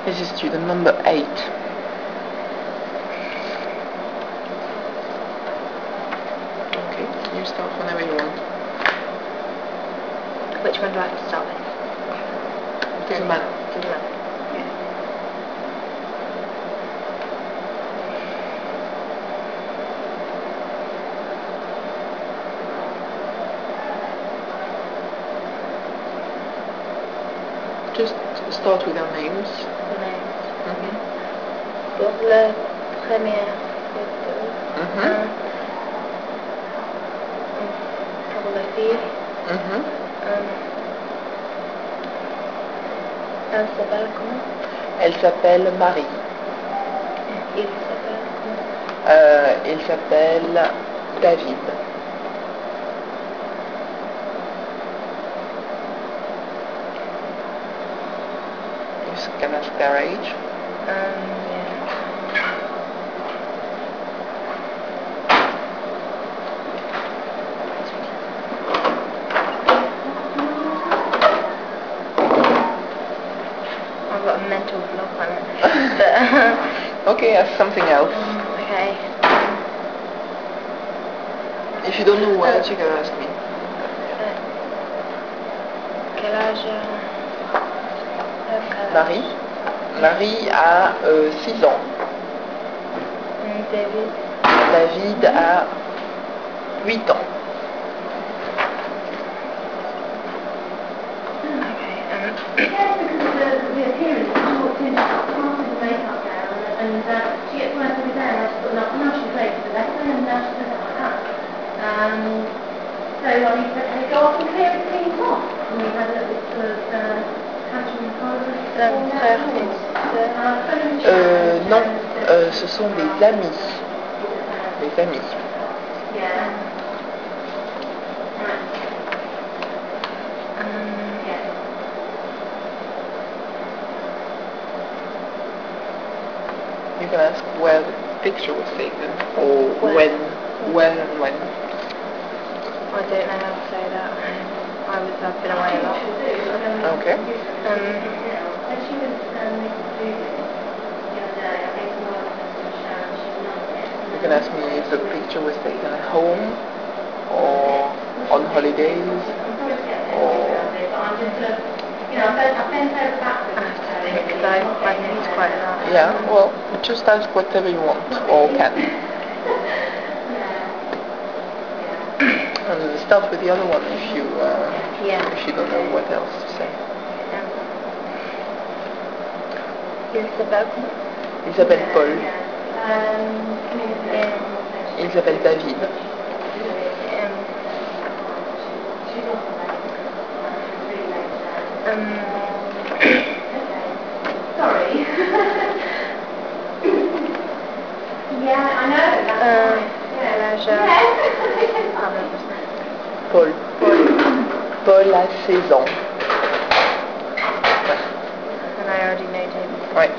This is student number 8. Okay, you start whenever you want. Which one do I have to start with? Doesn't matter. Doesn't matter. Just start with our names. Names. Mhm. Pour la première photo. Mhm. Pour la fille. Mhm. Elle s'appelle comment? Elle s'appelle Marie. Il s'appelle comment? Il s'appelle David. You can ask their age. Yeah. I've got a mental block on it. But, Okay, ask something else. okay. If you don't know words, you can ask me. Quel âge Marie. Marie a 6 ans. David. David a 8 ans. Okay. The appearance, she walked in, she started the makeup down, and she gets worse every day, and I just thought, no, she's late for the lesson, and now she does it like that. So I said, hey, go off and clear things off. And we had a little sort of tantrum in corridor. Frère et sœur. Non, ce sont des amis. Des amis. Yeah. You can ask where the picture was taken, or when and when. I don't know how to say that. I've been away a lot. Okay. And she was the other day, I gave some more lessons to Sharon, she loved it. You can ask me if the picture was taken at home, or on holidays, or... Because I've moved quite a lot. Yeah, well, just ask whatever you want, or can. And start with the other one if you don't know what else to say. Il s'appelle comment? Il s'appelle Paul. Il s'appelle David. Sorry. Yeah, I know. Paul. Paul a 16 ans. And I already know David. Ouais.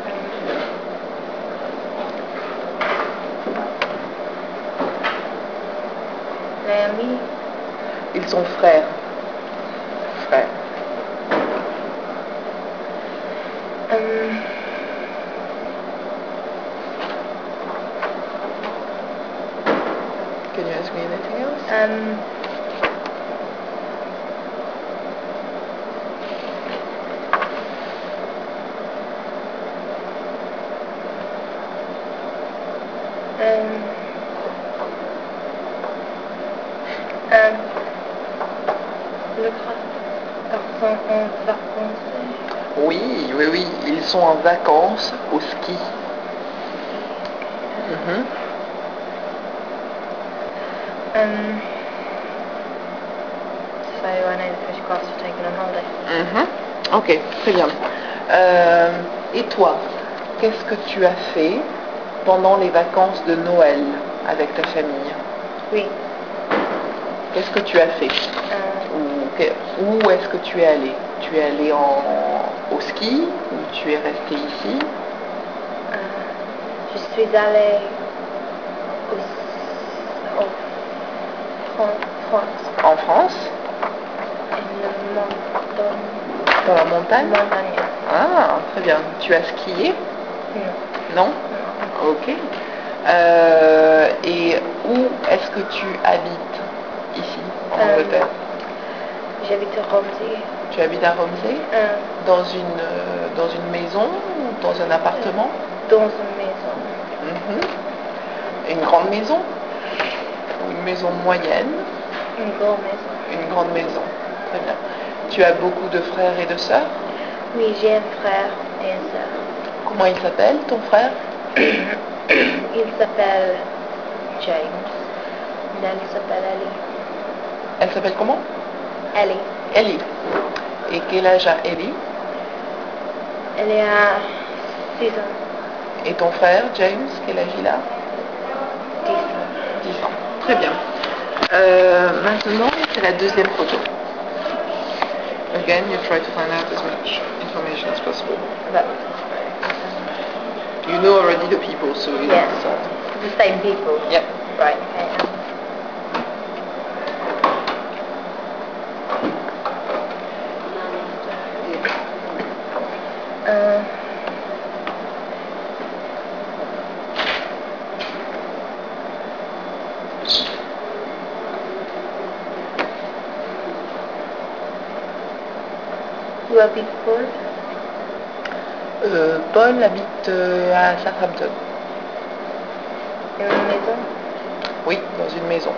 Naomi. Ils sont frères. Frères. Can you ask me anything else? Le garçon en vacances. Oui, ils sont en vacances au ski. Mhm. So I know the fish class are taken on holiday. Mhm. Ok, très bien. Et toi, qu'est-ce que tu as fait pendant les vacances de Noël avec ta famille? Oui. Qu'est-ce que tu as fait? Où est-ce que tu es allé? Tu es allé au ski ou tu es resté ici? Je suis allée en France. En France? In the Dans la montagne? Montagne. Ah, très bien. Tu as skié? Non. Non? Ok. Et où est-ce que tu habites ici, en Angleterre? J'habite à Romsey. Tu habites à Romsey? Dans une maison ou dans un appartement? Dans une maison. Mhm. Une grande maison? Ou une maison moyenne? Une grande maison. Une grande maison. Très bien. Tu as beaucoup de frères et de sœurs? Oui, j'ai un frère et une sœur. Comment il s'appelle, ton frère? Il s'appelle James. Elle s'appelle Ellie. Elle s'appelle comment? Ellie. Ellie. Et quel âge a Ellie? Elle est à 6 ans. Et ton frère, James, quel âge il a? 10 ans. 10 ans. Très bien. Maintenant, c'est la deuxième photo. Again, you try to find out as much information as possible. But, You know already the people, so it's... yeah, the same people. Yeah. Right, okay. Où habite Paul? Paul habite à Southampton. Dans une maison? Oui, dans une maison.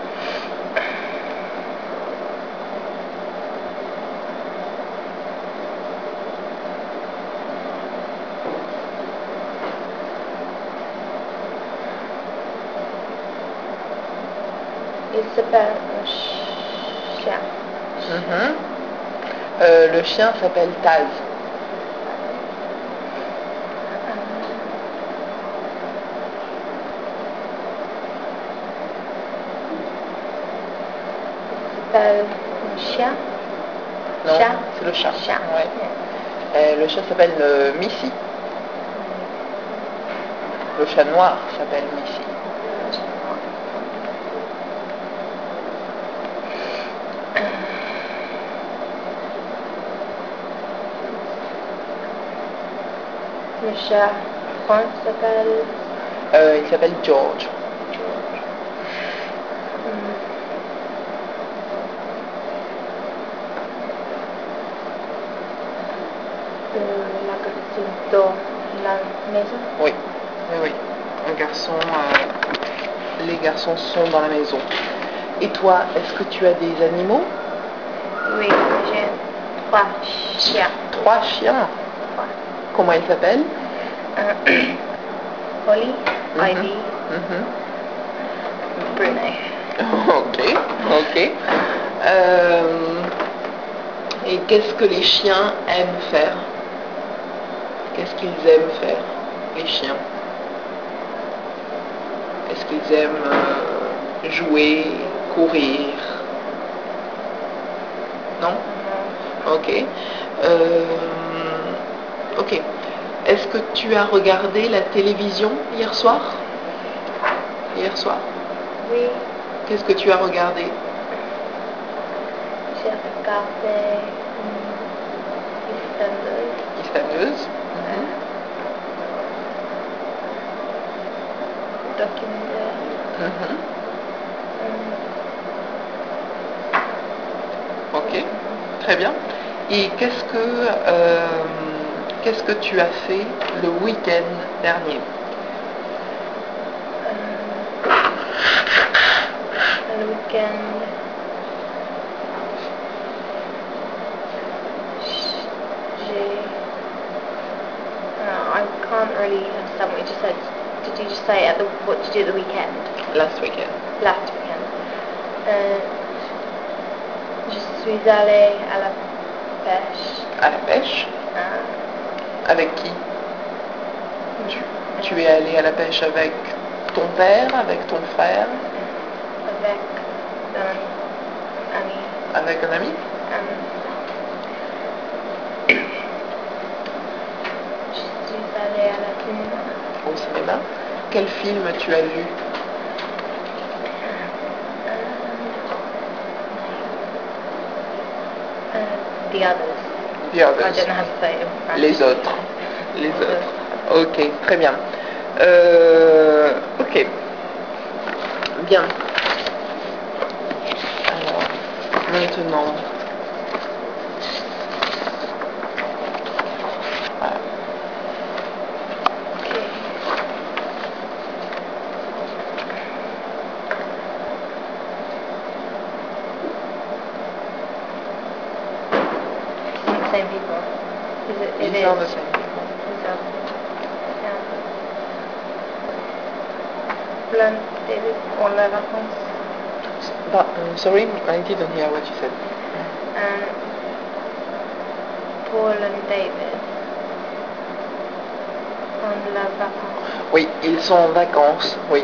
Il s'appelle un chien. Mhm. Le chien s'appelle Taz. Il s'appelle un chien? Non, Chat? c'est le chat. Chat. Ouais. Le chat s'appelle Missy. Le chat noir s'appelle Missy. Le chat brun s'appelle Il s'appelle George. la garçon dans la maison. Oui, oui, oui. Un garçon. Les garçons sont dans la maison. Et toi, est-ce que tu as des animaux? Oui, j'ai 3 chiens. 3 chiens. Trois. Comment ils s'appellent? Holly, Mhm. Ivy, Mhm. Brunei. Ok, ok. Et qu'est-ce que les chiens aiment faire? Qu'est-ce qu'ils aiment faire, les chiens? Est-ce qu'ils aiment jouer, courir? Non? Ok. Ok. Est-ce que tu as regardé la télévision hier soir? Hier soir? Oui, Qu'est-ce que tu as regardé? j'ai regardé EastEnders. EastEnders. Documentaire. Mhm. Ok, très bien. Et qu'est-ce que tu as fait le week-end dernier? Le week-end, j'ai... I can't really understand what you just said. Did you just say what did you do at the weekend? Last weekend. Last weekend. Je suis allée à la pêche. À la pêche? Avec qui? Tu es allé à la pêche avec ton père, avec ton frère? Avec un ami. Avec un ami? Je suis allée à la cinéma. Au cinéma? Quel film tu as vu? The Others. The I others. don't know how to say it in French. Les autres. Les autres. Ok, très bien. Ok. Bien. Alors, maintenant. Voilà. Okay. Isn't the same people? Is it? It These is. are the same people. These are. Yeah. Plan David pour les vacances. But, sorry, I didn't hear what you said. Paul and David en la vacances. Oui, ils sont en vacances, oui.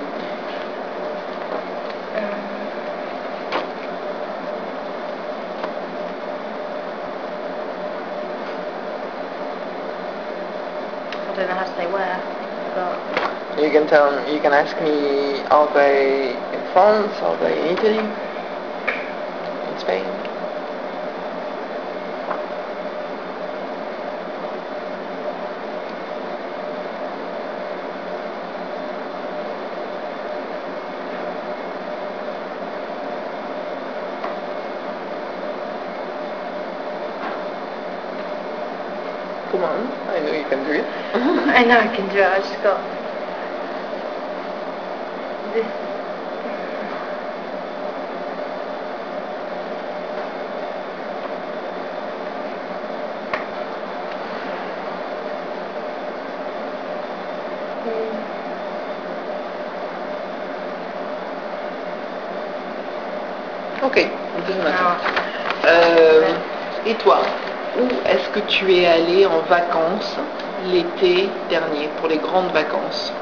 I don't know how to say where, but You can ask me, are they in France, are they in Italy, in Spain? Come on, I know you can do it. I know I can do it. I just got this. Ok, it doesn't matter. No. Et toi, où est-ce que tu es allé en vacances l'été dernier, pour les grandes vacances?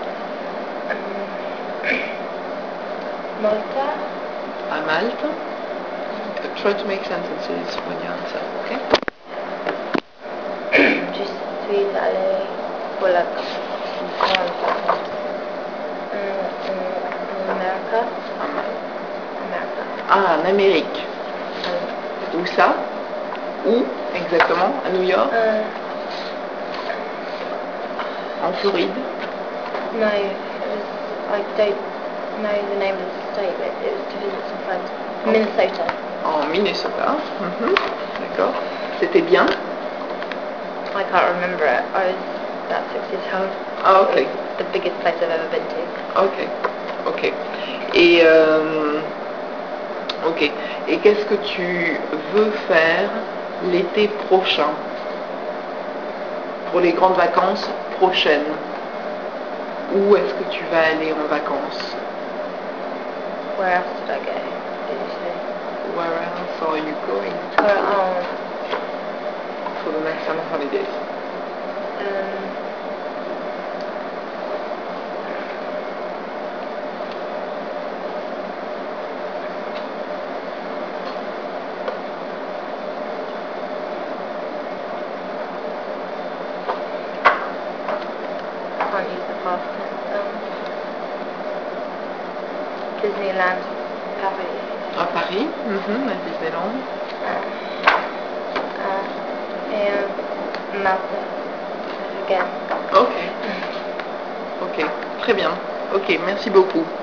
Malta. À Malte? Try to make sentences when you answer, okay? Je suis allée pour la grande vacances en America. À Malte. America. Ah, en Amérique. Où ça? Où exactement? À New York? En Floride? No, it was, I don't know the name of the state, but it was to visit some friends. Minnesota. En Minnesota. Mhm. D'accord. C'était bien? I can't remember it. I was about 6 years old. Ah, It ok. was the biggest place I've ever been to. Ok. Ok. Et, ok. Et qu'est-ce que tu veux faire l'été prochain? Pour les grandes vacances prochaines? Où est-ce que tu vas aller en vacances? Where else did I go? Did you say? Where else are you going to Where, oh, for the next summer holidays? I can't use the past tense. Disneyland, Paris. À Paris, à Disneyland. Et Malta. Again. Ok. Ok, très bien. Ok, merci beaucoup.